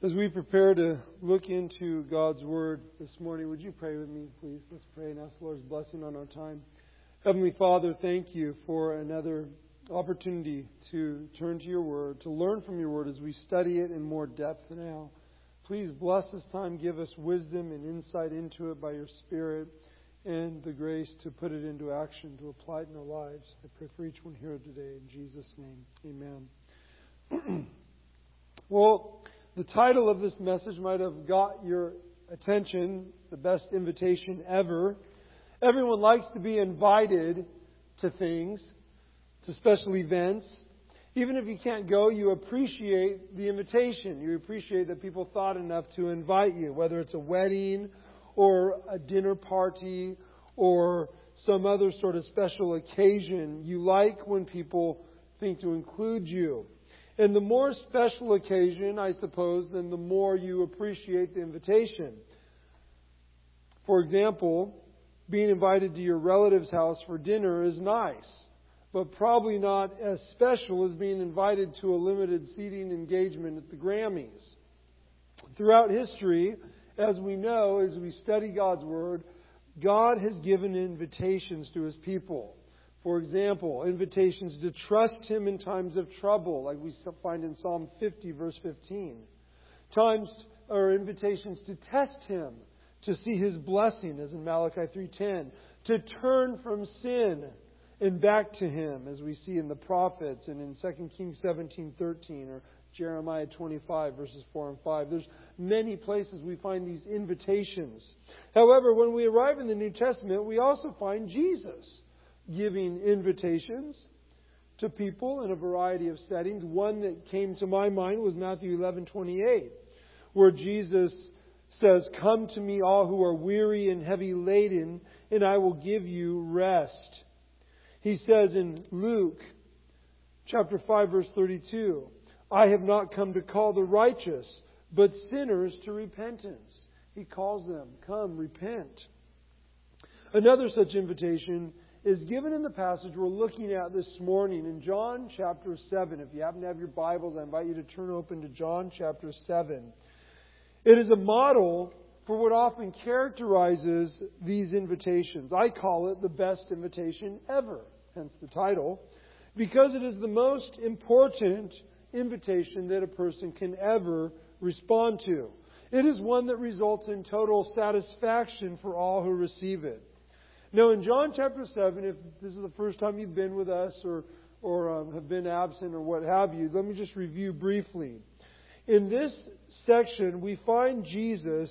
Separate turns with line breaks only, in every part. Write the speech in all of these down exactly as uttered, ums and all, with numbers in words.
As we prepare to look into God's Word this morning, would you pray with me, please? Let's pray and ask the Lord's blessing on our time. Heavenly Father, thank you for another opportunity to turn to your Word, to learn from your Word as we study it in more depth now. Please bless this time, give us wisdom and insight into it by your Spirit, and the grace to put it into action, to apply it in our lives. I pray for each one here today. In Jesus' name, amen. Well, the title of this message might have got your attention, the best invitation ever. Everyone likes to be invited to things, to special events. Even if you can't go, you appreciate the invitation. You appreciate that people thought enough to invite you, whether it's a wedding or a dinner party or some other sort of special occasion. You like when people think to include you. And the more special occasion, I suppose, then the more you appreciate the invitation. For example, being invited to your relative's house for dinner is nice, but probably not as special as being invited to a limited seating engagement at the Grammys. Throughout history, as we know, as we study God's Word, God has given invitations to His people. For example, invitations to trust Him in times of trouble, like we find in Psalm fifty, verse fifteen. Times or invitations to test Him, to see His blessing, as in Malachi three ten. To turn from sin and back to Him, as we see in the prophets and in Second Kings seventeen thirteen or Jeremiah twenty-five, verses four and five. There's many places we find these invitations. However, when we arrive in the New Testament, we also find Jesus giving invitations to people in a variety of settings. One that came to my mind was Matthew eleven twenty-eight, where Jesus says, "Come to me, all who are weary and heavy laden, and I will give you rest." He says in Luke chapter five, verse thirty-two, "I have not come to call the righteous, but sinners to repentance." He calls them, "Come, repent." Another such invitation is given in the passage we're looking at this morning in John chapter seven. If you happen to have your Bibles, I invite you to turn open to John chapter seven. It is a model for what often characterizes these invitations. I call it the best invitation ever, hence the title, because it is the most important invitation that a person can ever respond to. It is one that results in total satisfaction for all who receive it. Now, in John chapter seven, if this is the first time you've been with us or, or um, have been absent or what have you, let me just review briefly. In this section, we find Jesus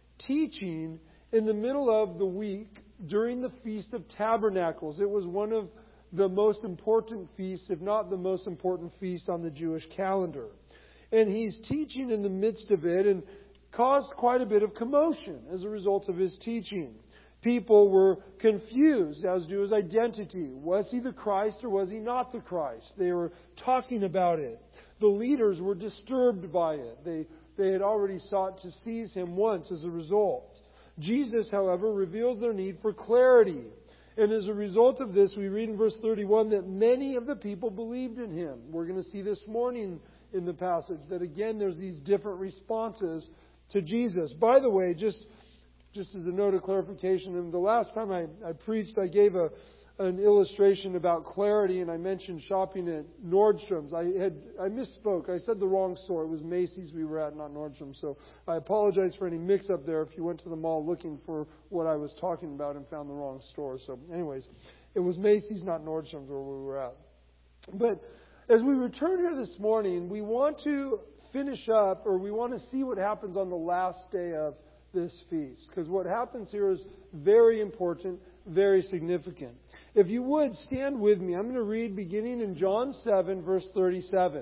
teaching in the middle of the week during the Feast of Tabernacles. It was one of the most important feasts, if not the most important feast on the Jewish calendar. And He's teaching in the midst of it and caused quite a bit of commotion as a result of His teaching. People were confused as to His identity. Was He the Christ or was He not the Christ? They were talking about it. The leaders were disturbed by it. They, they had already sought to seize Him once as a result. Jesus, however, reveals their need for clarity. And as a result of this, we read in verse thirty-one that many of the people believed in Him. We're going to see this morning in the passage that again there's these different responses to Jesus. By the way, just Just as a note of clarification, the last time I, I preached, I gave a, an illustration about clarity, and I mentioned shopping at Nordstrom's. I had I misspoke. I said the wrong store. It was Macy's we were at, not Nordstrom's. So I apologize for any mix-up there if you went to the mall looking for what I was talking about and found the wrong store. So anyways, it was Macy's, not Nordstrom's, where we were at. But as we return here this morning, we want to finish up, or we want to see what happens on the last day of this feast, because what happens here is very important, very significant. If you would, stand with me. I'm going to read beginning in John seven, verse thirty-seven.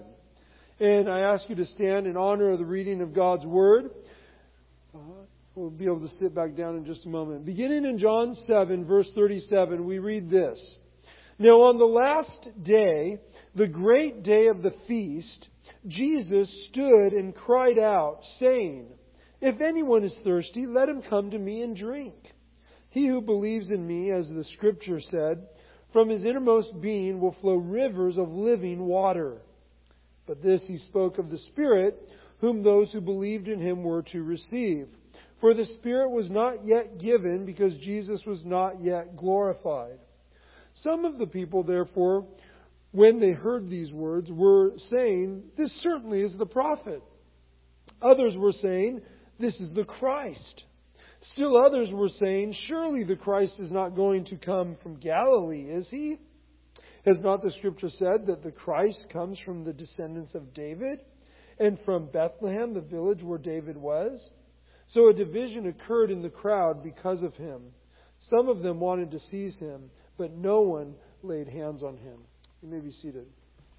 And I ask you to stand in honor of the reading of God's Word. Uh, we'll be able to sit back down in just a moment. Beginning in John seven, verse thirty-seven, we read this. "Now on the last day, the great day of the feast, Jesus stood and cried out, saying, 'If anyone is thirsty, let him come to me and drink. He who believes in me, as the Scripture said, from his innermost being will flow rivers of living water.' But this He spoke of the Spirit, whom those who believed in Him were to receive. For the Spirit was not yet given, because Jesus was not yet glorified. Some of the people, therefore, when they heard these words, were saying, "This certainly is the prophet." Others were saying, "This is the Christ." Still others were saying, "Surely the Christ is not going to come from Galilee, is He? Has not the Scripture said that the Christ comes from the descendants of David, and from Bethlehem, the village where David was?" So a division occurred in the crowd because of Him. Some of them wanted to seize Him, but no one laid hands on Him. You may be seated.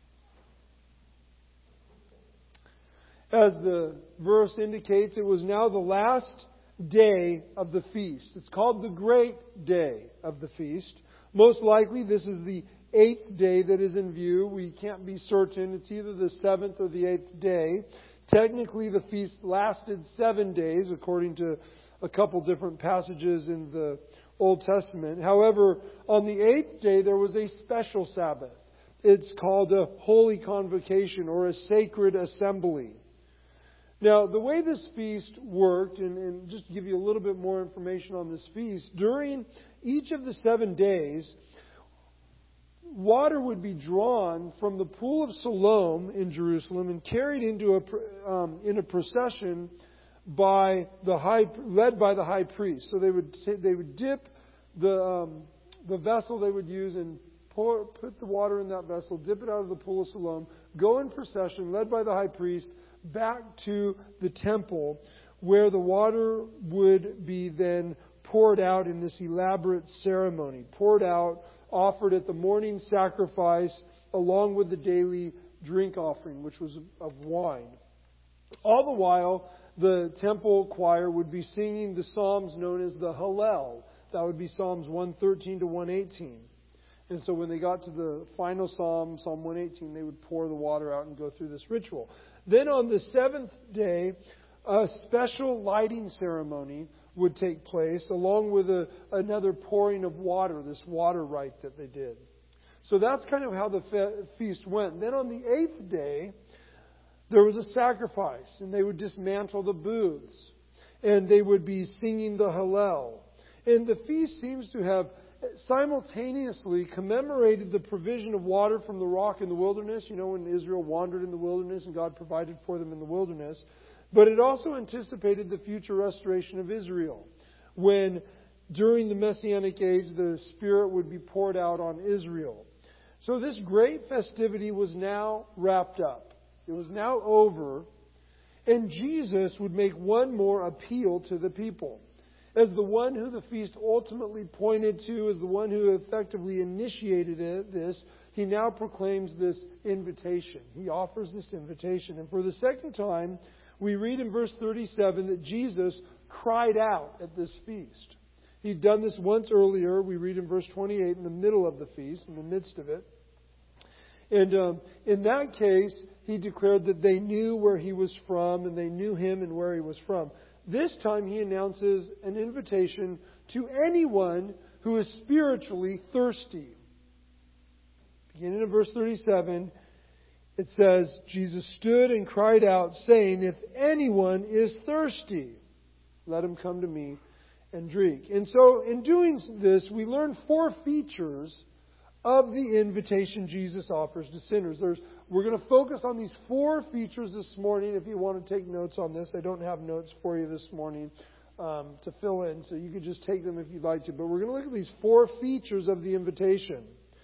As the verse indicates, it was now the last day of the feast. It's called the Great Day of the feast. Most likely this is the eighth day that is in view. We can't be certain. It's either the seventh or the eighth day. Technically the feast lasted seven days according to a couple different passages in the Old Testament. However, on the eighth day there was a special Sabbath. It's called a holy convocation or a sacred assembly. Now, the way this feast worked, and, and just to give you a little bit more information on this feast, during each of the seven days, water would be drawn from the pool of Siloam in Jerusalem and carried into a um, in a procession by the high, led by the high priest. So they would they would dip the um, the vessel they would use and pour put the water in that vessel, dip it out of the pool of Siloam, go in procession, led by the high priest, back to the temple, where the water would be then poured out in this elaborate ceremony, poured out, offered at the morning sacrifice, along with the daily drink offering, which was of wine. All the while, the temple choir would be singing the psalms known as the Hallel. That would be Psalms one thirteen to one eighteen. And so when they got to the final psalm, Psalm one eighteen, they would pour the water out and go through this ritual. Then on the seventh day, a special lighting ceremony would take place, along with a, another pouring of water, this water rite that they did. So that's kind of how the fe- feast went. Then on the eighth day, there was a sacrifice, and they would dismantle the booths, and they would be singing the Hallel. And the feast seems to have simultaneously commemorated the provision of water from the rock in the wilderness. You know, when Israel wandered in the wilderness and God provided for them in the wilderness. But it also anticipated the future restoration of Israel, when during the Messianic age the Spirit would be poured out on Israel. So this great festivity was now wrapped up. It was now over, and Jesus would make one more appeal to the people. As the one who the feast ultimately pointed to, as the one who effectively initiated it, this, he now proclaims this invitation. He offers this invitation. And for the second time, we read in verse thirty-seven that Jesus cried out at this feast. He'd done this once earlier. We read in verse twenty-eight, in the middle of the feast, in the midst of it. And um, in that case, he declared that they knew where he was from, and they knew him and where he was from. This time he announces an invitation to anyone who is spiritually thirsty. Beginning in verse thirty-seven, it says, Jesus stood and cried out, saying, "If anyone is thirsty, let him come to me and drink." And so in doing this, we learn four features of the invitation Jesus offers to sinners. There's, we're going to focus on these four features this morning. If you want to take notes on this, I don't have notes for you this morning um, to fill in, so you could just take them if you'd like to. But we're going to look at these four features of the invitation,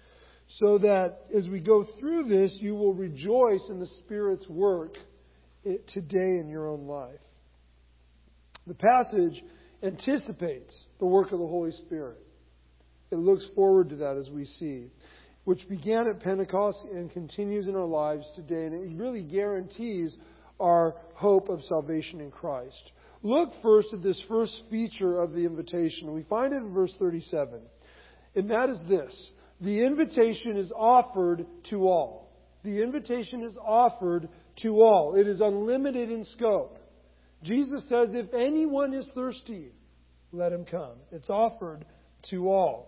so that as we go through this, you will rejoice in the Spirit's work today in your own life. The passage anticipates the work of the Holy Spirit. It looks forward to that, as we see, which began at Pentecost and continues in our lives today. And it really guarantees our hope of salvation in Christ. Look first at this first feature of the invitation. We find it in verse thirty-seven. And that is this: the invitation is offered to all. The invitation is offered to all. It is unlimited in scope. Jesus says, if anyone is thirsty, let him come. It's offered to all.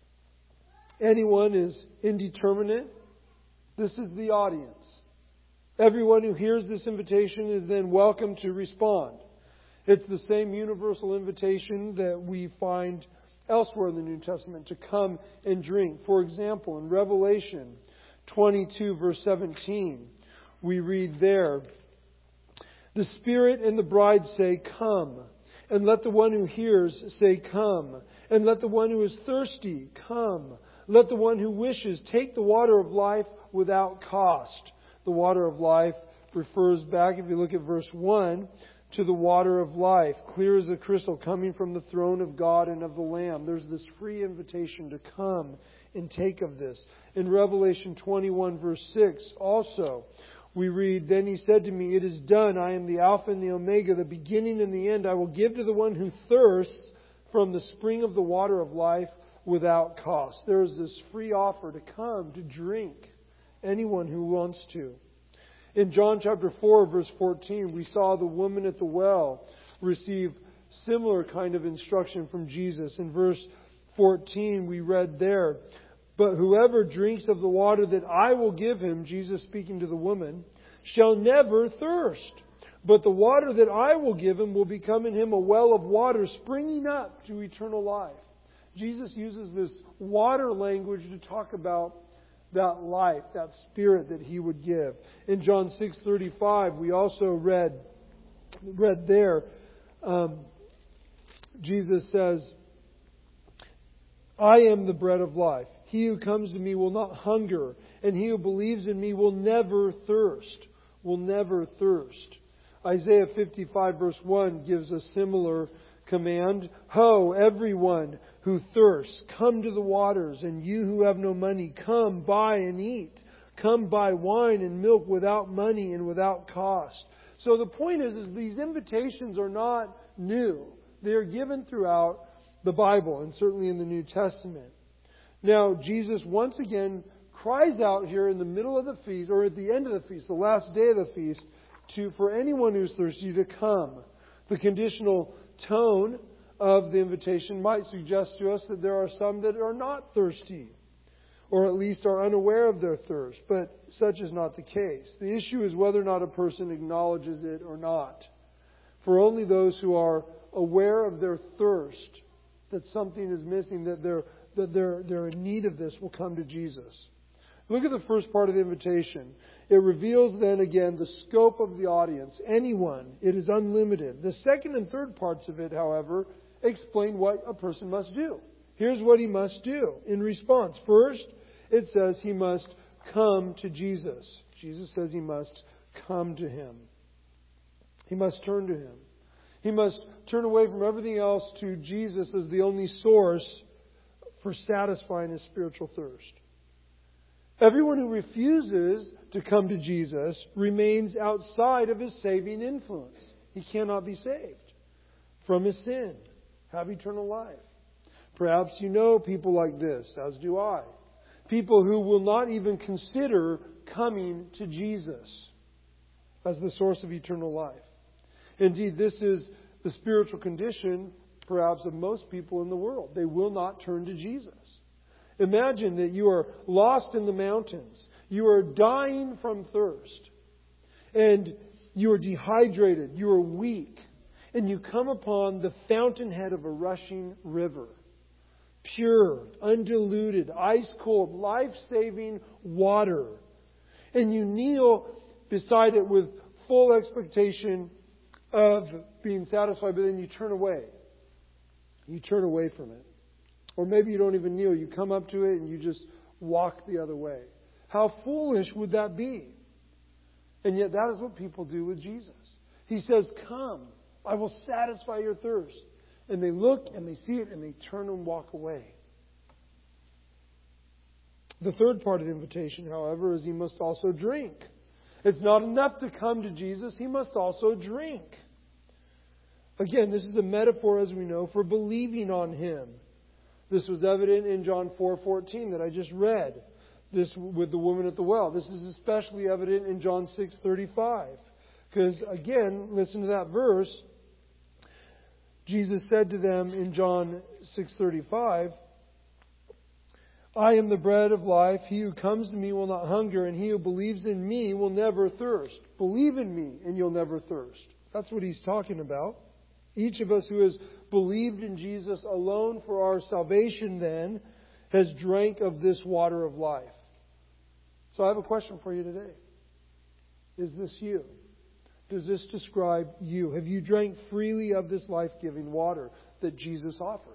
Anyone is indeterminate. This is the audience. Everyone who hears this invitation is then welcome to respond. It's the same universal invitation that we find elsewhere in the New Testament, to come and drink. For example, in Revelation twenty-two, verse seventeen, we read there, "The Spirit and the bride say, 'Come.' And let the one who hears say, 'Come.' And let the one who is thirsty come. Let the one who wishes take the water of life without cost." The water of life refers back, if you look at verse one, to the water of life, clear as a crystal, coming from the throne of God and of the Lamb. There's this free invitation to come and take of this. In Revelation twenty-one, verse six, also, we read, "Then he said to me, 'It is done. I am the Alpha and the Omega, the beginning and the end. I will give to the one who thirsts from the spring of the water of life without cost.'" There is this free offer to come, to drink, anyone who wants to. In John chapter four, verse fourteen, we saw the woman at the well receive similar kind of instruction from Jesus. In verse fourteen, we read there, "But whoever drinks of the water that I will give him," Jesus speaking to the woman, "shall never thirst. But the water that I will give him will become in him a well of water springing up to eternal life." Jesus uses this water language to talk about that life, that Spirit that He would give. In John six thirty-five, we also read, read there, um, Jesus says, "I am the bread of life. He who comes to me will not hunger, and he who believes in me will never thirst." Will never thirst. Isaiah fifty-five, verse one gives a similar command. "Ho, everyone who thirsts, come to the waters, and you who have no money, come buy and eat. Come buy wine and milk without money and without cost." So the point is, is these invitations are not new. They are given throughout the Bible, and certainly in the New Testament. Now, Jesus once again cries out here in the middle of the feast, or at the end of the feast, the last day of the feast, to for anyone who's thirsty to come. The conditional tone of the invitation might suggest to us that there are some that are not thirsty, or at least are unaware of their thirst, but such is not the case. The issue is whether or not a person acknowledges it or not. For only those who are aware of their thirst, that something is missing, that they're, that they're, they're in need of this, will come to Jesus. Look at the first part of the invitation. It reveals then again the scope of the audience. Anyone. It is unlimited. The second and third parts of it, however, explain what a person must do. Here's what he must do in response. First, it says he must come to Jesus. Jesus says he must come to Him. He must turn to Him. He must turn away from everything else to Jesus as the only source for satisfying his spiritual thirst. Everyone who refuses to come to Jesus remains outside of His saving influence. He cannot be saved from his sin, have eternal life. Perhaps you know people like this, as do I. People who will not even consider coming to Jesus as the source of eternal life. Indeed, this is the spiritual condition, perhaps, of most people in the world. They will not turn to Jesus. Imagine that you are lost in the mountains. You are dying from thirst. And you are dehydrated. You are weak. And you come upon the fountainhead of a rushing river. Pure, undiluted, ice-cold, life-saving water. And you kneel beside it with full expectation of being satisfied, but then you turn away. You turn away from it. Or maybe you don't even kneel. You come up to it and you just walk the other way. How foolish would that be? And yet that is what people do with Jesus. He says, "Come, I will satisfy your thirst." And they look and they see it and they turn and walk away. The third part of the invitation, however, is he must also drink. It's not enough to come to Jesus. He must also drink. Again, this is a metaphor, as we know, for believing on Him. This was evident in John four fourteen that I just read. This with the woman at the well. This is especially evident in John six thirty-five. Because, again, listen to that verse. Jesus said to them in John six thirty-five, I am the bread of life. He who comes to me will not hunger, and he who believes in me will never thirst. Believe in me, and you'll never thirst. That's what he's talking about. Each of us who has believed in Jesus alone for our salvation then has drank of this water of life. So I have a question for you today. Is this you? Does this describe you? Have you drank freely of this life-giving water that Jesus offers?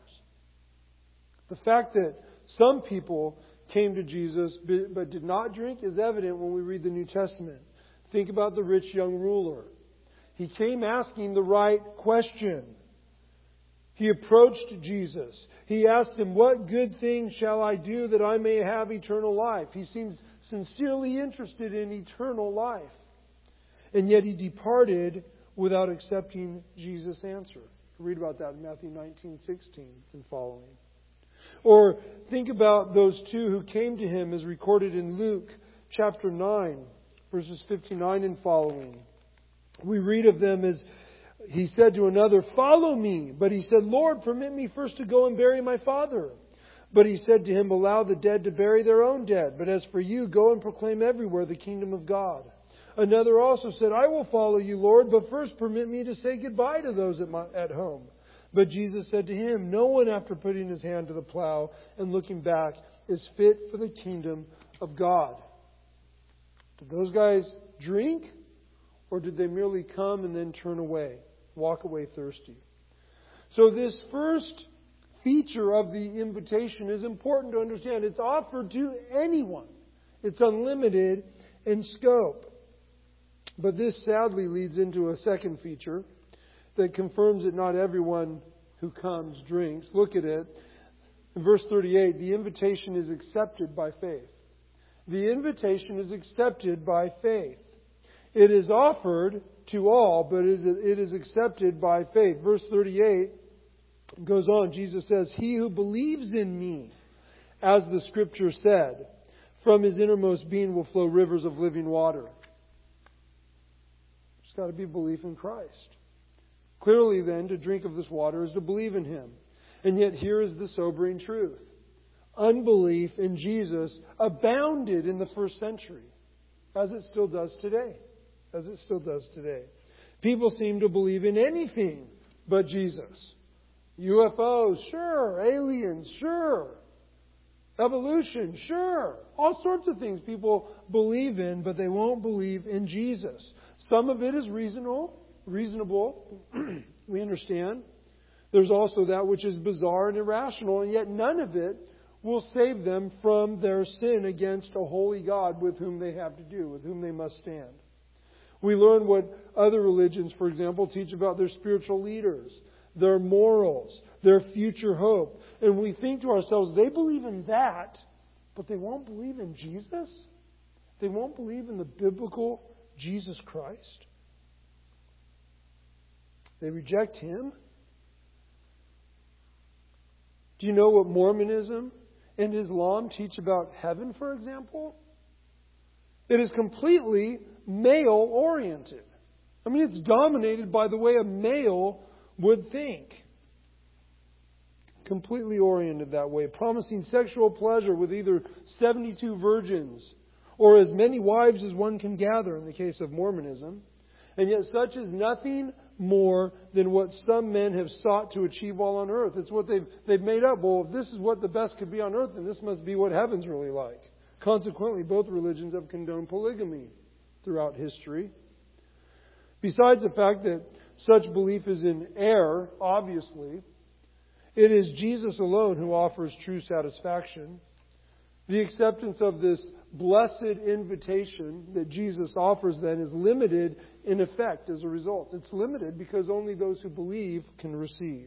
The fact that some people came to Jesus but did not drink is evident when we read the New Testament. Think about the rich young ruler. He came asking the right question. He approached Jesus. He asked him, "What good thing shall I do that I may have eternal life?" He seems sincerely interested in eternal life. And yet he departed without accepting Jesus' answer. Read about that in Matthew nineteen sixteen and following. Or think about those two who came to him as recorded in Luke chapter nine, verses fifty-nine and following. We read of them as he said to another, "Follow me." But he said, "Lord, permit me first to go and bury my father." But he said to him, "Allow the dead to bury their own dead. But as for you, go and proclaim everywhere the kingdom of God." Another also said, "I will follow you, Lord, but first permit me to say goodbye to those at, my, at home." But Jesus said to him, "No one after putting his hand to the plow and looking back is fit for the kingdom of God." Did those guys drink? Or did they merely come and then turn away, walk away thirsty? So this first feature of the invitation is important to understand. It's offered to anyone. It's unlimited in scope. But this sadly leads into a second feature that confirms that not everyone who comes drinks. Look at it. In verse thirty-eight, the invitation is accepted by faith. The invitation is accepted by faith. It is offered to all, but it is accepted by faith. Verse thirty-eight goes on. Jesus says, "He who believes in me, as the Scripture said, from his innermost being will flow rivers of living water." It's got to be belief in Christ. Clearly then, to drink of this water is to believe in Him. And yet here is the sobering truth. Unbelief in Jesus abounded in the first century, as it still does today. As it still does today. People seem to believe in anything but Jesus. U F Os, sure. Aliens, sure. Evolution, sure. All sorts of things people believe in, but they won't believe in Jesus. Some of it is reasonable. Reasonable. We understand. There's also that which is bizarre and irrational, and yet none of it will save them from their sin against a holy God with whom they have to do, with whom they must stand. We learn what other religions, for example, teach about their spiritual leaders, their morals, their future hope. And we think to ourselves, they believe in that, but they won't believe in Jesus? They won't believe in the biblical Jesus Christ? They reject Him? Do you know what Mormonism and Islam teach about heaven, for example? It is completely male-oriented. I mean, it's dominated by the way a male would think. Completely oriented that way, promising sexual pleasure with either seventy-two virgins or as many wives as one can gather in the case of Mormonism. And yet such is nothing more than what some men have sought to achieve while on earth. It's what they've, they've made up. Well, if this is what the best could be on earth, then this must be what heaven's really like. Consequently, both religions have condoned polygamy throughout history. Besides the fact that such belief is in error, obviously, it is Jesus alone who offers true satisfaction. The acceptance of this blessed invitation that Jesus offers then is limited in effect as a result. It's limited because only those who believe can receive.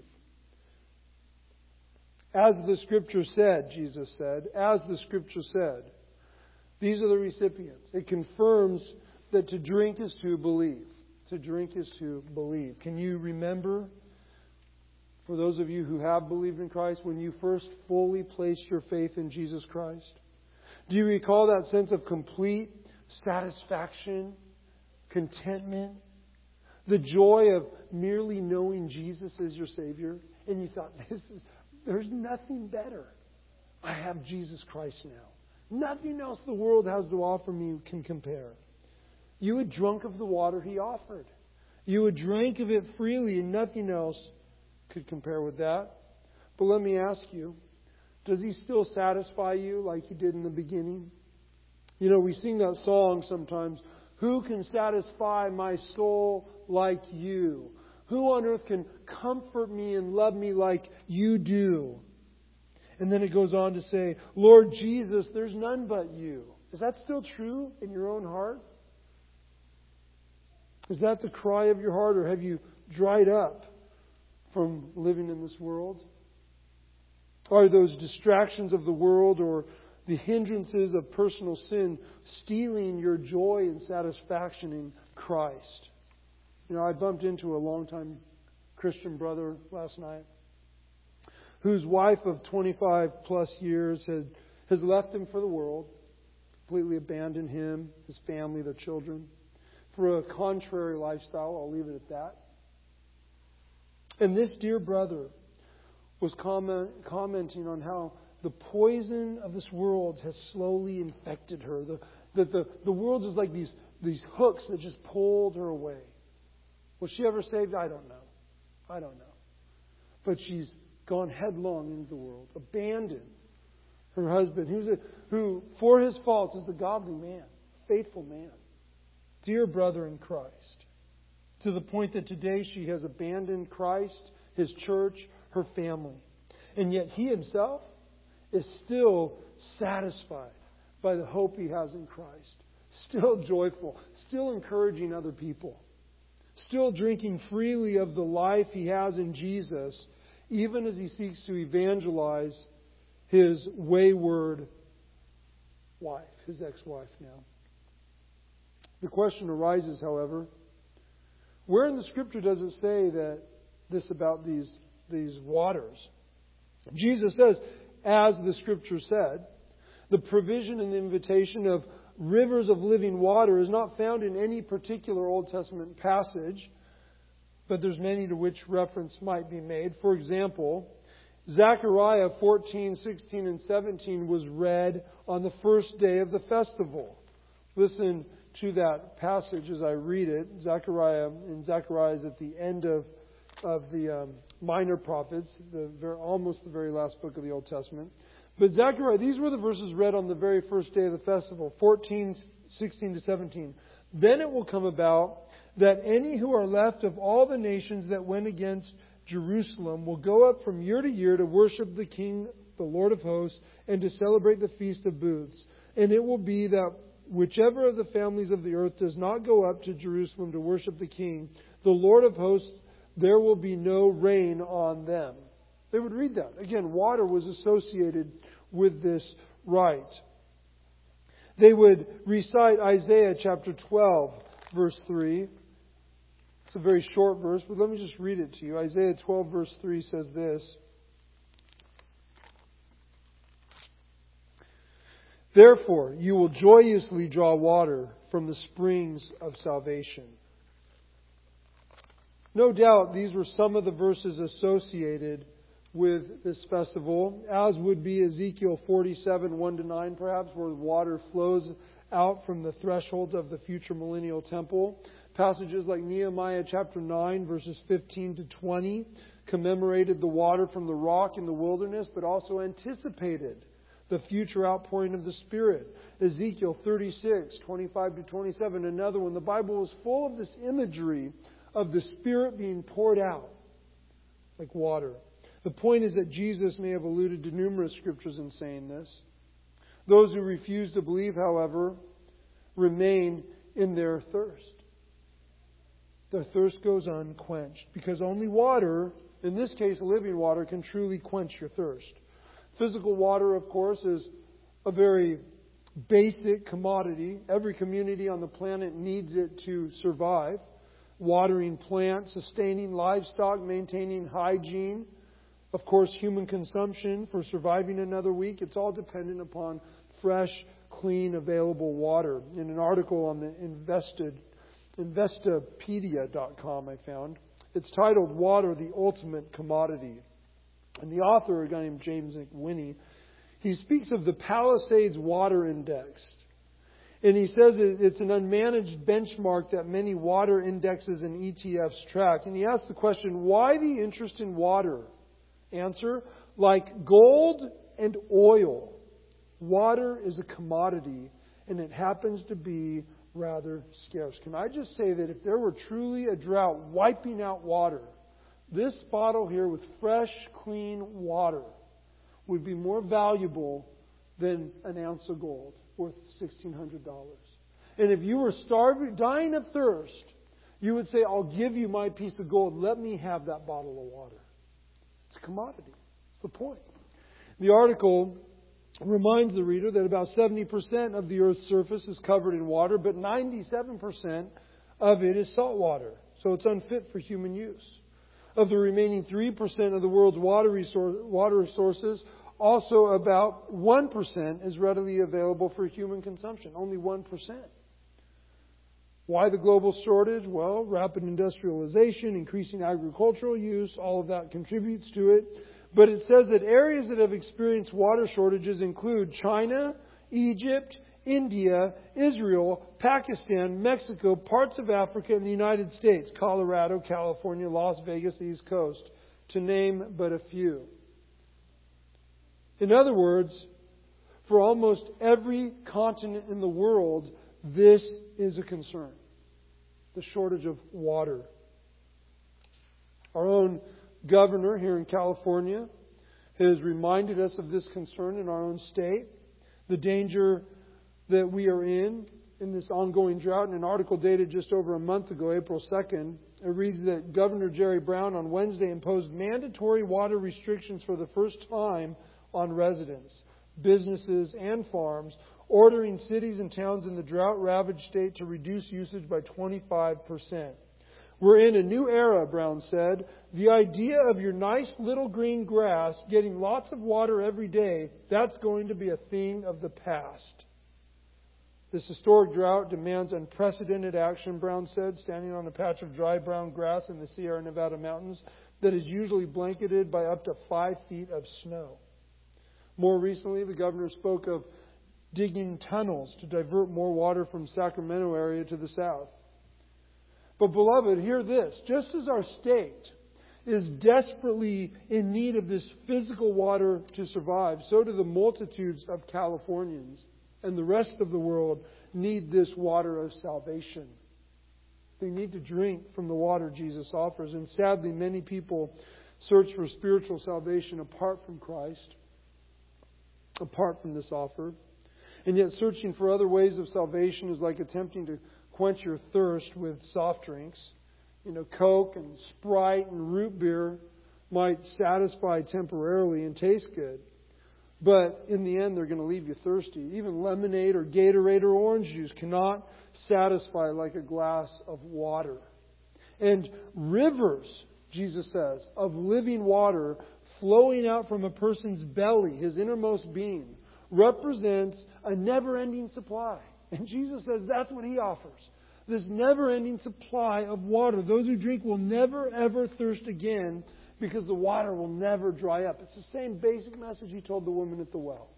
As the Scripture said, Jesus said, as the Scripture said, these are the recipients. It confirms that to drink is to believe. To drink is to believe. Can you remember, for those of you who have believed in Christ, when you first fully placed your faith in Jesus Christ? Do you recall that sense of complete satisfaction, contentment, the joy of merely knowing Jesus as your Savior? And you thought, this is, there's nothing better. I have Jesus Christ now. Nothing else the world has to offer me can compare. You had drunk of the water He offered. You had drank of it freely, and nothing else could compare with that. But let me ask you, does He still satisfy you like He did in the beginning? You know, we sing that song sometimes, who can satisfy my soul like You? Who on earth can comfort me and love me like You do? And then it goes on to say, Lord Jesus, there's none but You. Is that still true in your own heart? Is that the cry of your heart, or have you dried up from living in this world? Are those distractions of the world or the hindrances of personal sin stealing your joy and satisfaction in Christ? You know, I bumped into a longtime Christian brother last night whose wife of twenty-five plus years had, has left him for the world, completely abandoned him, his family, their children, for a contrary lifestyle. I'll leave it at that. And this dear brother was comment, commenting on how the poison of this world has slowly infected her. The, that the, the world is like these, these hooks that just pulled her away. Was she ever saved? I don't know. I don't know. But she's gone headlong into the world, abandoned her husband, who's a, who, for his faults, is the godly man, faithful man, dear brother in Christ, to the point that today she has abandoned Christ, His church, her family. And yet he himself is still satisfied by the hope he has in Christ, still joyful, still encouraging other people, still drinking freely of the life he has in Jesus, even as he seeks to evangelize his wayward wife, his ex-wife now. The question arises, however, where in the Scripture does it say that this about these, these waters? Jesus says, as the Scripture said, the provision and the invitation of rivers of living water is not found in any particular Old Testament passage, but there's many to which reference might be made. For example, Zechariah fourteen, sixteen, and seventeen was read on the first day of the festival. Listen to that passage as I read it. Zechariah, and Zechariah is at the end of, of the um, minor prophets, the very, almost the very last book of the Old Testament. But Zechariah, these were the verses read on the very first day of the festival, fourteen, sixteen to seventeen. Then it will come about that any who are left of all the nations that went against Jerusalem will go up from year to year to worship the King, the Lord of hosts, and to celebrate the Feast of Booths. And it will be that whichever of the families of the earth does not go up to Jerusalem to worship the King, the Lord of hosts, there will be no rain on them. They would read that. Again, water was associated with this rite. They would recite Isaiah chapter twelve, verse three. It's a very short verse, but let me just read it to you. Isaiah twelve, verse three says this. Therefore, you will joyously draw water from the springs of salvation. No doubt these were some of the verses associated with this festival, as would be Ezekiel forty-seven, one to nine perhaps, where the water flows out from the thresholds of the future millennial temple. Passages like Nehemiah chapter nine, verses fifteen to twenty, commemorated the water from the rock in the wilderness, but also anticipated the future outpouring of the Spirit. Ezekiel thirty-six, twenty-five to twenty-seven, another one. The Bible is full of this imagery of the Spirit being poured out like water. The point is that Jesus may have alluded to numerous scriptures in saying this. Those who refuse to believe, however, remain in their thirst. Their thirst goes unquenched because only water, in this case living water, can truly quench your thirst. Physical water, of course, is a very basic commodity. Every community on the planet needs it to survive. Watering plants, sustaining livestock, maintaining hygiene. Of course, human consumption for surviving another week. It's all dependent upon fresh, clean, available water. In an article on the Invested, Investopedia dot com I found, it's titled Water, the Ultimate Commodity. And the author, a guy named James McWhinney, He speaks of the Palisades Water Index. And he says it's an unmanaged benchmark that many water indexes and E T Fs track. And he asks the question, why the interest in water? Answer, like gold and oil, water is a commodity, and it happens to be rather scarce. Can I just say that if there were truly a drought wiping out water, this bottle here with fresh, clean water would be more valuable than an ounce of gold worth sixteen hundred dollars. And if you were starving, dying of thirst, you would say, I'll give you my piece of gold. Let me have that bottle of water. It's a commodity. That's the point. The article reminds the reader that about seventy percent of the Earth's surface is covered in water, but ninety-seven percent of it is salt water, so it's unfit for human use. Of the remaining three percent of the world's water, resource, water resources, also about one percent is readily available for human consumption. Only one percent. Why the global shortage? Well, rapid industrialization, increasing agricultural use, all of that contributes to it. But it says that areas that have experienced water shortages include China, Egypt, India, Israel, Pakistan, Mexico, parts of Africa, and the United States, Colorado, California, Las Vegas, the East Coast, to name but a few. In other words, for almost every continent in the world, this is a concern. The shortage of water. Our own governor here in California has reminded us of this concern in our own state. The danger that we are in, in this ongoing drought. In an article dated just over a month ago, April second, it reads that Governor Jerry Brown on Wednesday imposed mandatory water restrictions for the first time on residents, businesses, and farms, ordering cities and towns in the drought-ravaged state to reduce usage by twenty-five percent. We're in a new era, Brown said. The idea of your nice little green grass getting lots of water every day, that's going to be a thing of the past. This historic drought demands unprecedented action, Brown said, standing on a patch of dry brown grass in the Sierra Nevada mountains that is usually blanketed by up to five feet of snow. More recently, the governor spoke of digging tunnels to divert more water from Sacramento area to the south. But beloved, hear this. Just as our state is desperately in need of this physical water to survive, so do the multitudes of Californians and the rest of the world need this water of salvation. They need to drink from the water Jesus offers. And sadly, many people search for spiritual salvation apart from Christ, apart from this offer. And yet searching for other ways of salvation is like attempting to quench your thirst with soft drinks. You know, Coke and Sprite and root beer might satisfy temporarily and taste good. But in the end, they're going to leave you thirsty. Even lemonade or Gatorade or orange juice cannot satisfy like a glass of water. And rivers, Jesus says, of living water flowing out from a person's belly, his innermost being, represents a never-ending supply. And Jesus says that's what He offers. This never-ending supply of water. Those who drink will never, ever thirst again because the water will never dry up. It's the same basic message He told the woman at the well.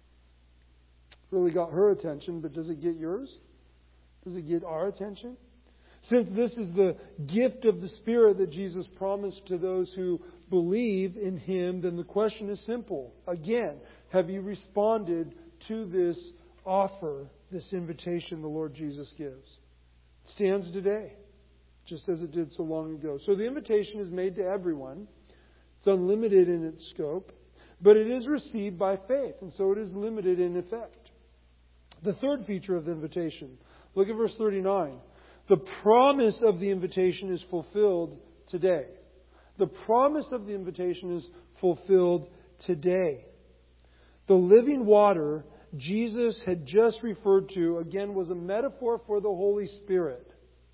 Really got her attention, but does it get yours? Does it get our attention? Since this is the gift of the Spirit that Jesus promised to those who believe in Him, then the question is simple. Again, have you responded to this offer, this invitation the Lord Jesus gives? It stands today, just as it did so long ago. So the invitation is made to everyone. It's unlimited in its scope, but it is received by faith, and so it is limited in effect. The third feature of the invitation, look at verse thirty-nine. The promise of the invitation is fulfilled today. The promise of the invitation is fulfilled today. The living water Jesus had just referred to, again, was a metaphor for the Holy Spirit.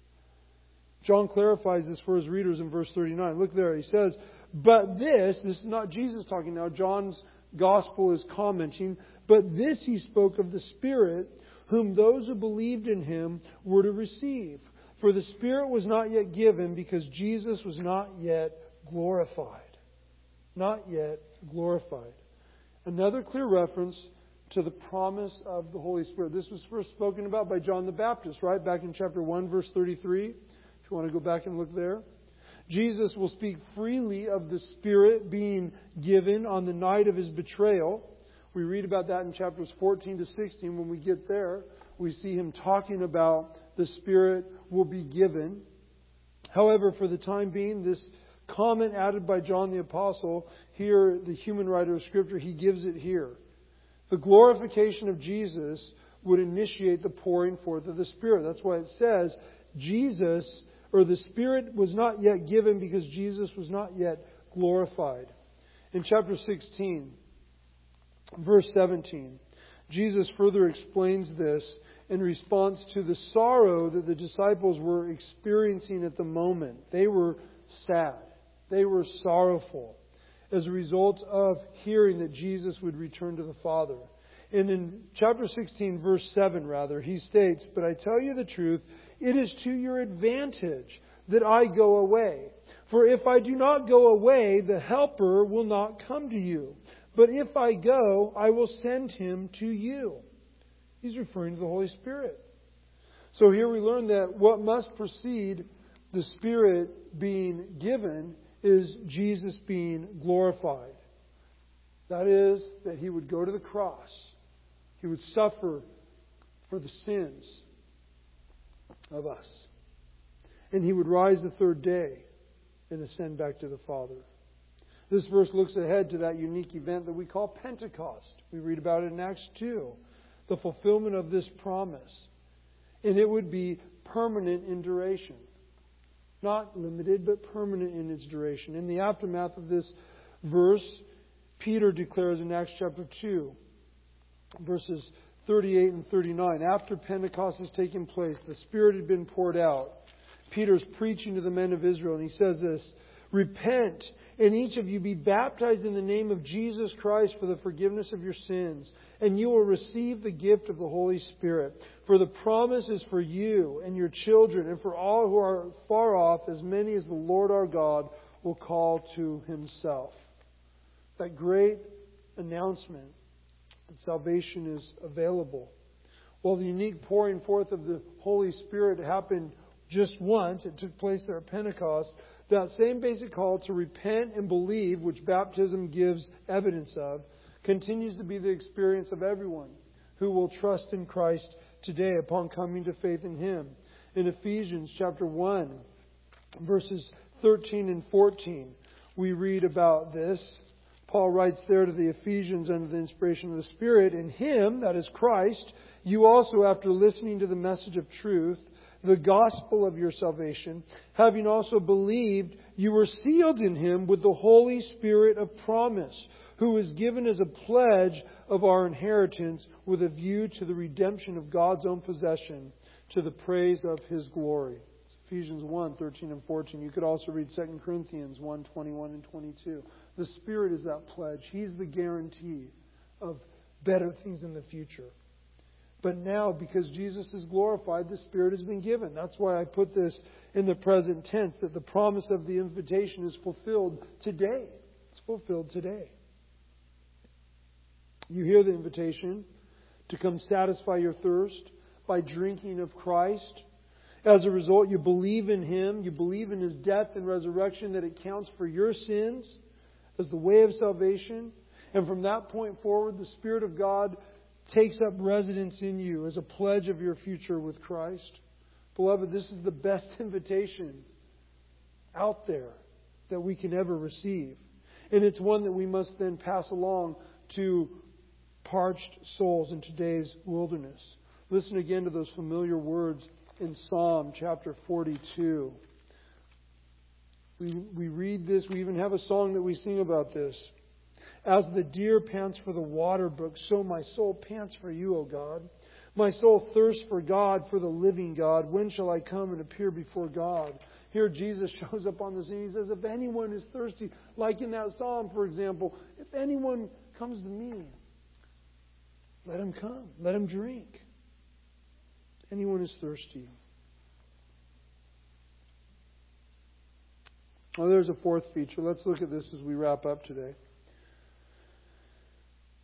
John clarifies this for his readers in verse thirty-nine. Look there, he says, but this, this is not Jesus talking now, John's Gospel is commenting, but this he spoke of the Spirit, whom those who believed in Him were to receive. For the Spirit was not yet given because Jesus was not yet glorified. Not yet glorified. Another clear reference to the promise of the Holy Spirit. This was first spoken about by John the Baptist, right? Back in chapter one, verse thirty-three. If you want to go back and look there. Jesus will speak freely of the Spirit being given on the night of His betrayal. We read about that in chapters fourteen to sixteen. When we get there, we see Him talking about the Spirit will be given. However, for the time being, this comment added by John the Apostle, here, the human writer of Scripture, he gives it here. The glorification of Jesus would initiate the pouring forth of the Spirit. That's why it says Jesus, or the Spirit was not yet given because Jesus was not yet glorified. In chapter sixteen, verse seventeen, Jesus further explains this in response to the sorrow that the disciples were experiencing at the moment. They were sad. They were sorrowful as a result of hearing that Jesus would return to the Father. And in chapter sixteen, verse seven, rather, he states, "But I tell you the truth, it is to your advantage that I go away. For if I do not go away, the Helper will not come to you. But if I go, I will send Him to you." He's referring to the Holy Spirit. So here we learn that what must precede the Spirit being given is Jesus being glorified. That is, that He would go to the cross. He would suffer for the sins of us. And He would rise the third day and ascend back to the Father. This verse looks ahead to that unique event that we call Pentecost. We read about it in Acts two. The fulfillment of this promise. And it would be permanent in duration. Not limited, but permanent in its duration. In the aftermath of this verse, Peter declares in Acts chapter two, verses thirty-eight and thirty-nine, after Pentecost has taken place, the Spirit had been poured out. Peter's preaching to the men of Israel, and he says this, "Repent, and each of you be baptized in the name of Jesus Christ for the forgiveness of your sins, and you will receive the gift of the Holy Spirit. For the promise is for you and your children, and for all who are far off, as many as the Lord our God will call to Himself." That great announcement that salvation is available. While the unique pouring forth of the Holy Spirit happened just once, it took place there at Pentecost, that same basic call to repent and believe, which baptism gives evidence of, continues to be the experience of everyone who will trust in Christ today upon coming to faith in Him. In Ephesians chapter one, verses thirteen and fourteen, we read about this. Paul writes there to the Ephesians under the inspiration of the Spirit, "In Him," that is Christ, "you also, after listening to the message of truth, the gospel of your salvation, having also believed, you were sealed in Him with the Holy Spirit of promise, who is given as a pledge of our inheritance with a view to the redemption of God's own possession, to the praise of His glory." It's Ephesians one, thirteen and fourteen. You could also read Second Corinthians one, twenty-one and twenty-two. The Spirit is that pledge. He's the guarantee of better things in the future. But now, because Jesus is glorified, the Spirit has been given. That's why I put this in the present tense, that the promise of the invitation is fulfilled today. It's fulfilled today. You hear the invitation to come satisfy your thirst by drinking of Christ. As a result, you believe in Him. You believe in His death and resurrection, that it counts for your sins as the way of salvation. And from that point forward, the Spirit of God takes up residence in you as a pledge of your future with Christ. Beloved, this is the best invitation out there that we can ever receive. And it's one that we must then pass along to parched souls in today's wilderness. Listen again to those familiar words in Psalm chapter forty-two. We, we read this, we even have a song that we sing about this. "As the deer pants for the water brook, so my soul pants for you, O God. My soul thirsts for God, for the living God. When shall I come and appear before God?" Here Jesus shows up on the scene. He says, if anyone is thirsty, like in that psalm, for example, if anyone comes to me, let him come. Let him drink. Anyone is thirsty. Well, there's a fourth feature. Let's look at this as we wrap up today.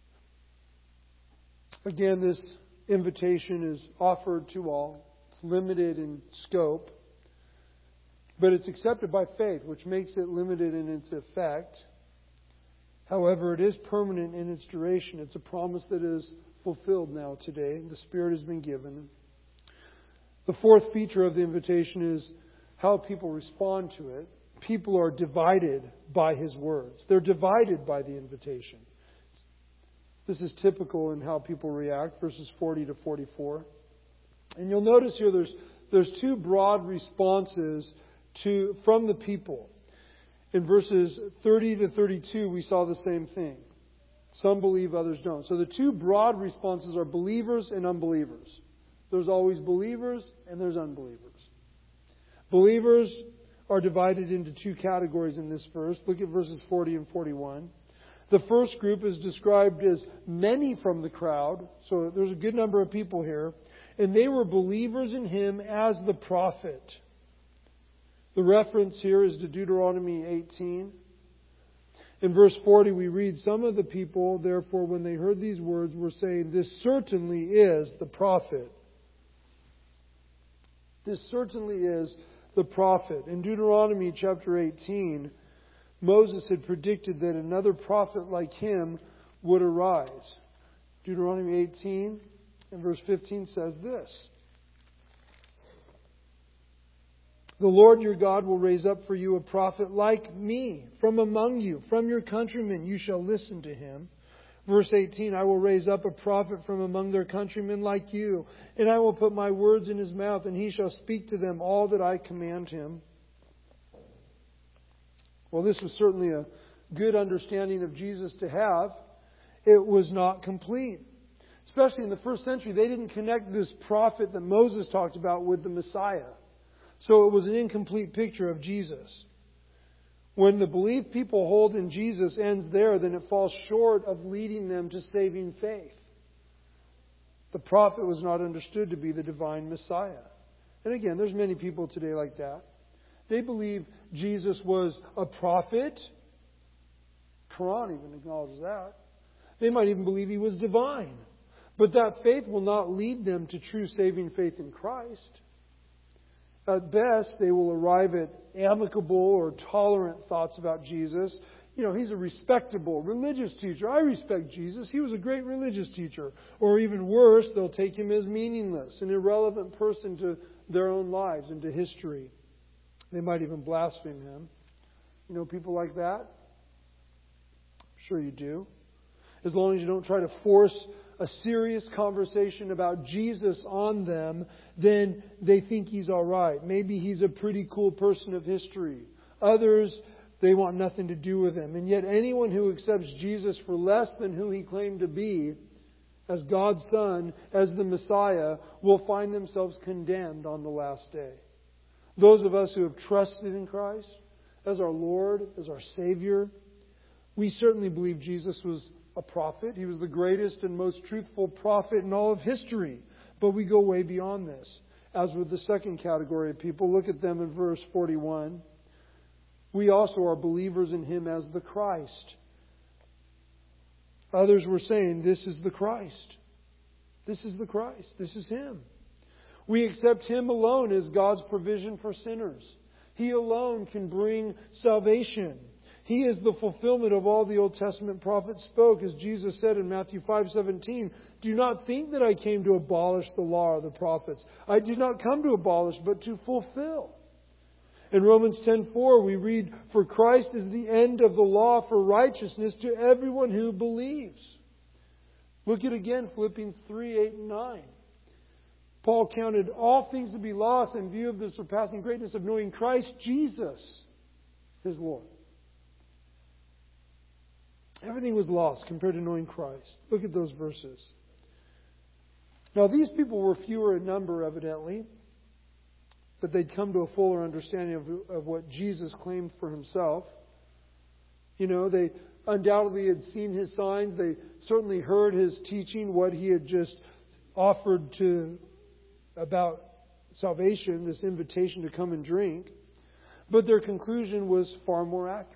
Again, this invitation is offered to all. It's limited in scope, but it's accepted by faith, which makes it limited in its effect. However, it is permanent in its duration. It's a promise that is fulfilled now today. The Spirit has been given. The fourth feature of the invitation is how people respond to it. People are divided by His words. They're divided by the invitation. This is typical in how people react, verses forty to forty-four. And you'll notice here there's there's two broad responses to from the people. In verses thirty to thirty-two, we saw the same thing. Some believe, others don't. So the two broad responses are believers and unbelievers. There's always believers and there's unbelievers. Believers are divided into two categories in this verse. Look at verses forty and forty-one. The first group is described as many from the crowd. So there's a good number of people here. And they were believers in Him as the prophet. The reference here is to Deuteronomy eighteen. In verse forty we read, "Some of the people, therefore, when they heard these words, were saying, 'This certainly is the prophet.'" This certainly is the prophet. In Deuteronomy chapter eighteen, Moses had predicted that another prophet like him would arise. Deuteronomy eighteen and verse fifteen says this: "The Lord your God will raise up for you a prophet like me from among you, from your countrymen. You shall listen to him." Verse eighteen, "I will raise up a prophet from among their countrymen like you, and I will put my words in his mouth, and he shall speak to them all that I command him." Well, this was certainly a good understanding of Jesus to have. It was not complete. Especially in the first century, they didn't connect this prophet that Moses talked about with the Messiah. So it was an incomplete picture of Jesus. When the belief people hold in Jesus ends there, then it falls short of leading them to saving faith. The prophet was not understood to be the divine Messiah. And again, there's many people today like that. They believe Jesus was a prophet. Quran even acknowledges that. They might even believe He was divine. But that faith will not lead them to true saving faith in Christ. At best, they will arrive at amicable or tolerant thoughts about Jesus. You know, He's a respectable religious teacher. I respect Jesus. He was a great religious teacher. Or even worse, they'll take Him as meaningless, an irrelevant person to their own lives and to history. They might even blaspheme Him. You know people like that? I'm sure you do. As long as you don't try to force a serious conversation about Jesus on them, then they think He's all right. Maybe He's a pretty cool person of history. Others, they want nothing to do with Him. And yet anyone who accepts Jesus for less than who He claimed to be, as God's Son, as the Messiah, will find themselves condemned on the last day. Those of us who have trusted in Christ as our Lord, as our Savior, we certainly believe Jesus was a prophet. He was the greatest and most truthful prophet in all of history. But we go way beyond this. As with the second category of people, look at them in verse forty-one. We also are believers in Him as the Christ. Others were saying, "This is the Christ. This is the Christ. This is Him." We accept Him alone as God's provision for sinners. He alone can bring salvation. He is the fulfillment of all the Old Testament prophets spoke. As Jesus said in Matthew five seventeen, "Do not think that I came to abolish the law or the prophets. I did not come to abolish, but to fulfill." In Romans ten four we read, "For Christ is the end of the law for righteousness to everyone who believes." Look at again Philippians three eight and nine. Paul counted all things to be lost in view of the surpassing greatness of knowing Christ Jesus, His Lord. Everything was lost compared to knowing Christ. Look at those verses. Now, these people were fewer in number, evidently, but they'd come to a fuller understanding of, of what Jesus claimed for Himself. You know, they undoubtedly had seen His signs. They certainly heard His teaching, what He had just offered to about salvation, this invitation to come and drink. But their conclusion was far more accurate,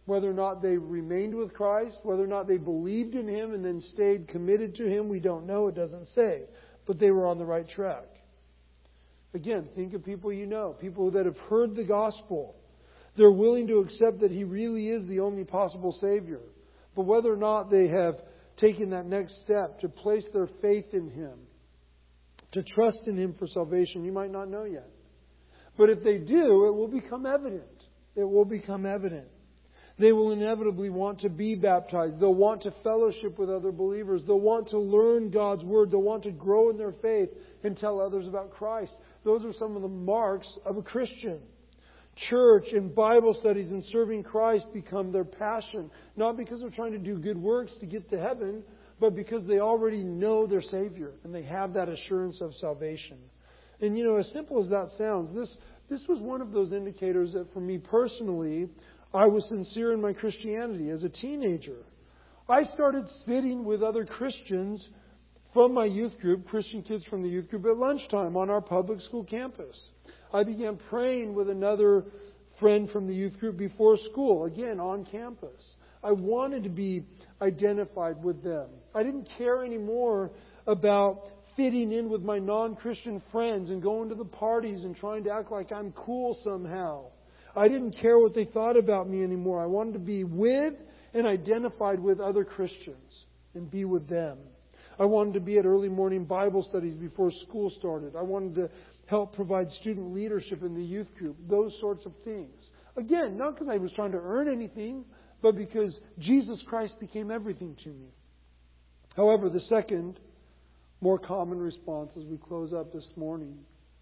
Whether or not they remained with Christ, whether or not they believed in Him and then stayed committed to Him, we don't know. It doesn't say. But they were on the right track. Again, think of people you know, people that have heard the gospel. They're willing to accept that He really is the only possible Savior. But whether or not they have taken that next step to place their faith in Him, to trust in Him for salvation, you might not know yet. But if they do, it will become evident. It will become evident. They will inevitably want to be baptized. They'll want to fellowship with other believers. They'll want to learn God's Word. They'll want to grow in their faith and tell others about Christ. Those are some of the marks of a Christian. Church and Bible studies and serving Christ become their passion. Not because they're trying to do good works to get to heaven, but because they already know their Savior and they have that assurance of salvation. And you know, as simple as that sounds, this, this was one of those indicators that for me personally, I was sincere in my Christianity as a teenager. I started sitting with other Christians from my youth group, Christian kids from the youth group, at lunchtime on our public school campus. I began praying with another friend from the youth group before school, again on campus. I wanted to be identified with them. I didn't care anymore about fitting in with my non-Christian friends and going to the parties and trying to act like I'm cool somehow. I didn't care what they thought about me anymore. I wanted to be with and identified with other Christians and be with them. I wanted to be at early morning Bible studies before school started. I wanted to help provide student leadership in the youth group. Those sorts of things. Again, not because I was trying to earn anything, but because Jesus Christ became everything to me. However, the second, more common response as we close up this morning,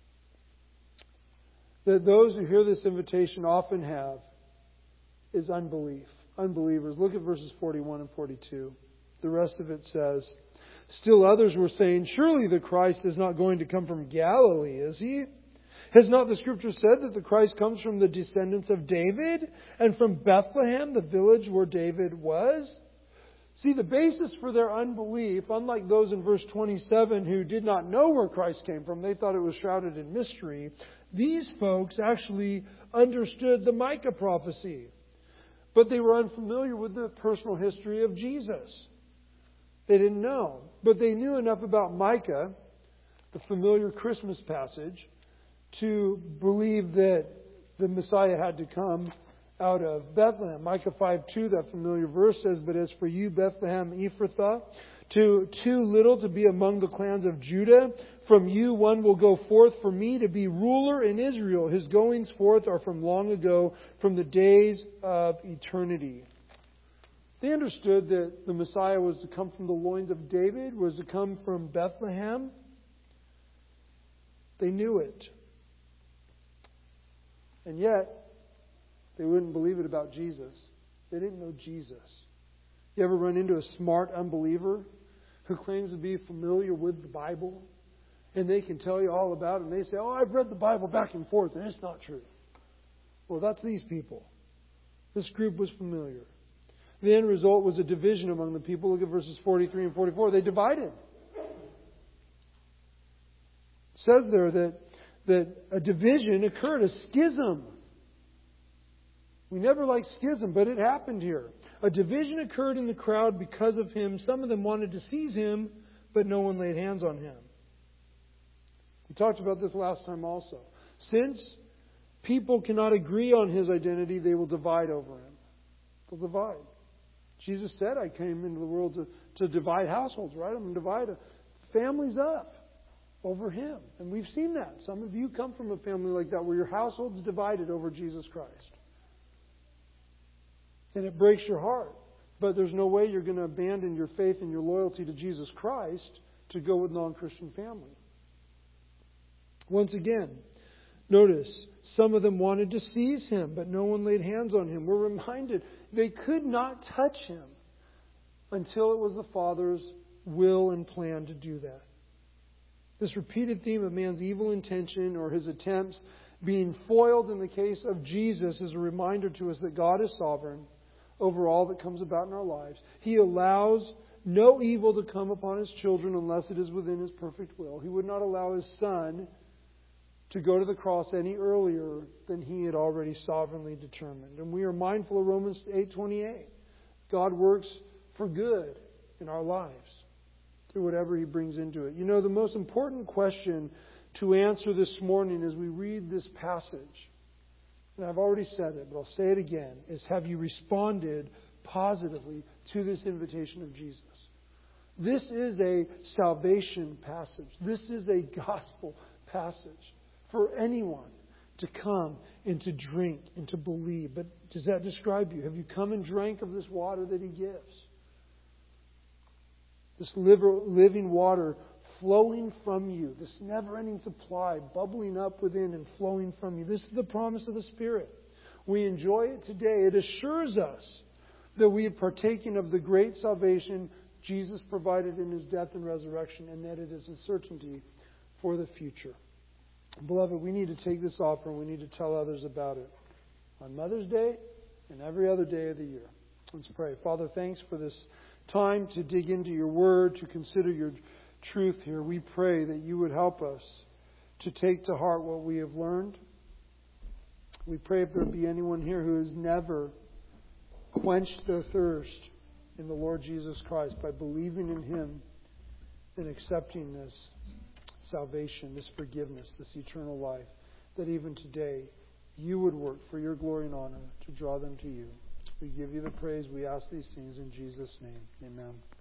that those who hear this invitation often have, is unbelief. Unbelievers. Look at verses forty-one and forty-two. The rest of it says, still others were saying, surely the Christ is not going to come from Galilee, is He? Has not the Scripture said that the Christ comes from the descendants of David and from Bethlehem, the village where David was? See, the basis for their unbelief, unlike those in verse twenty-seven who did not know where Christ came from, they thought it was shrouded in mystery. These folks actually understood the Micah prophecy, but they were unfamiliar with the personal history of Jesus. They didn't know, but they knew enough about Micah, the familiar Christmas passage, to believe that the Messiah had to come out of Bethlehem. Micah five two, that familiar verse says, but as for you, Bethlehem Ephrathah, to too little to be among the clans of Judah, from you one will go forth for me to be ruler in Israel. His goings forth are from long ago, from the days of eternity. They understood that the Messiah was to come from the loins of David, was to come from Bethlehem. They knew it. And yet, they wouldn't believe it about Jesus. They didn't know Jesus. You ever run into a smart unbeliever who claims to be familiar with the Bible? And they can tell you all about it. And they say, oh, I've read the Bible back and forth, and it's not true. Well, that's these people. This group was familiar. The end result was a division among the people. Look at verses forty-three and forty-four. They divided. It says there that, that a division occurred, a schism. We never liked schism, but it happened here. A division occurred in the crowd because of Him. Some of them wanted to seize Him, but no one laid hands on Him. We talked about this last time also. Since people cannot agree on His identity, they will divide over Him. They'll divide. Jesus said, I came into the world to, to divide households, right? I'm going to divide families up over Him. And we've seen that. Some of you come from a family like that where your household's divided over Jesus Christ. And it breaks your heart. But there's no way you're going to abandon your faith and your loyalty to Jesus Christ to go with non-Christian family. Once again, notice, some of them wanted to seize Him, but no one laid hands on Him. We're reminded they could not touch Him until it was the Father's will and plan to do that. This repeated theme of man's evil intention or his attempts being foiled in the case of Jesus is a reminder to us that God is sovereign over all that comes about in our lives. He allows no evil to come upon His children unless it is within His perfect will. He would not allow His Son to go to the cross any earlier than He had already sovereignly determined. And we are mindful of Romans eight twenty-eight. God works for good in our lives through whatever He brings into it. You know, the most important question to answer this morning as we read this passage, and I've already said it, but I'll say it again, is have you responded positively to this invitation of Jesus? This is a salvation passage. This is a gospel passage for anyone to come and to drink and to believe. But does that describe you? Have you come and drank of this water that He gives? This living water flowing from you, this never-ending supply bubbling up within and flowing from you. This is the promise of the Spirit. We enjoy it today. It assures us that we have partaken of the great salvation Jesus provided in His death and resurrection, and that it is a certainty for the future. Beloved, we need to take this offer and we need to tell others about it on Mother's Day and every other day of the year. Let's pray. Father, thanks for this time to dig into Your Word, to consider Your truth here. We pray that You would help us to take to heart what we have learned. We pray if there be anyone here who has never quenched their thirst in the Lord Jesus Christ by believing in Him and accepting this salvation, this forgiveness, this eternal life, that even today You would work for Your glory and honor to draw them to You. We give You the praise. We ask these things in Jesus' name. Amen.